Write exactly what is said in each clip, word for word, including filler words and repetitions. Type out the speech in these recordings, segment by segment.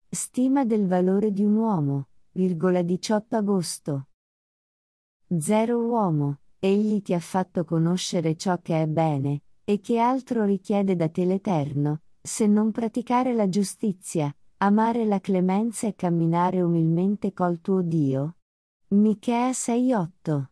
Stima del valore di un uomo, virgola diciotto agosto. zero Uomo, egli ti ha fatto conoscere ciò che è bene, e che altro richiede da te l'Eterno, se non praticare la giustizia, amare la clemenza e camminare umilmente col tuo Dio? Michea sei otto.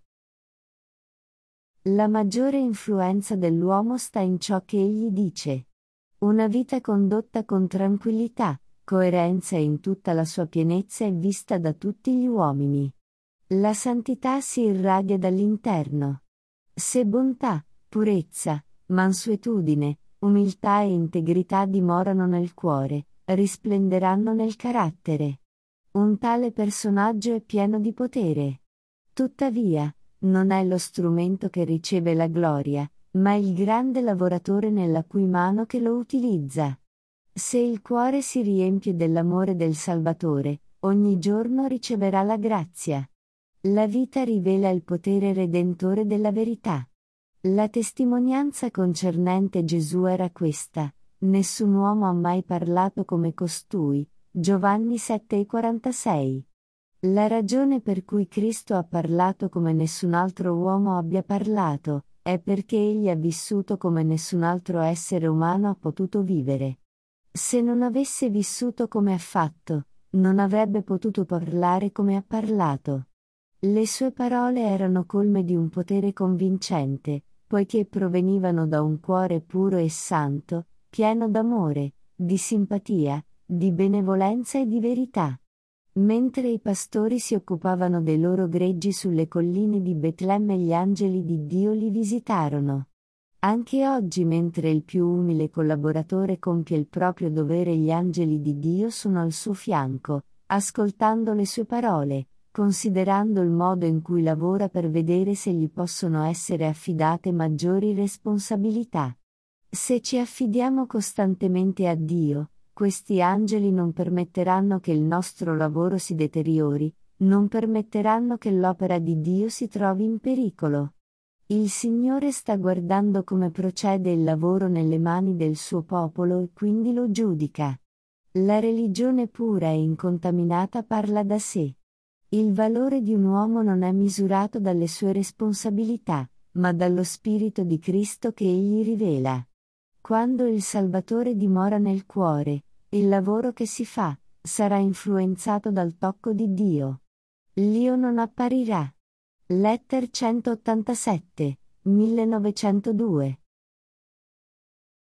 La maggiore influenza dell'uomo sta in ciò che egli dice. Una vita condotta con tranquillità, coerenza e in tutta la sua pienezza è vista da tutti gli uomini. La santità si irradia dall'interno. Se bontà, purezza, mansuetudine, umiltà e integrità dimorano nel cuore, risplenderanno nel carattere. Un tale personaggio è pieno di potere. Tuttavia, non è lo strumento che riceve la gloria, ma il grande lavoratore nella cui mano che lo utilizza. Se il cuore si riempie dell'amore del Salvatore, ogni giorno riceverà la grazia. La vita rivela il potere redentore della verità. La testimonianza concernente Gesù era questa: nessun uomo ha mai parlato come costui. Giovanni sette e quarantasei. La ragione per cui Cristo ha parlato come nessun altro uomo abbia parlato, è perché egli ha vissuto come nessun altro essere umano ha potuto vivere. Se non avesse vissuto come ha fatto, non avrebbe potuto parlare come ha parlato. Le sue parole erano colme di un potere convincente, poiché provenivano da un cuore puro e santo, pieno d'amore, di simpatia, di benevolenza e di verità. Mentre i pastori si occupavano dei loro greggi sulle colline di Betlemme, gli angeli di Dio li visitarono. Anche oggi, mentre il più umile collaboratore compie il proprio dovere, gli angeli di Dio sono al suo fianco, ascoltando le sue parole, considerando il modo in cui lavora per vedere se gli possono essere affidate maggiori responsabilità. Se ci affidiamo costantemente a Dio, questi angeli non permetteranno che il nostro lavoro si deteriori, non permetteranno che l'opera di Dio si trovi in pericolo. Il Signore sta guardando come procede il lavoro nelle mani del suo popolo e quindi lo giudica. La religione pura e incontaminata parla da sé. Il valore di un uomo non è misurato dalle sue responsabilità, ma dallo Spirito di Cristo che egli rivela. Quando il Salvatore dimora nel cuore, il lavoro che si fa sarà influenzato dal tocco di Dio. L'io non apparirà. Letter centottantasette, millenovecentodue.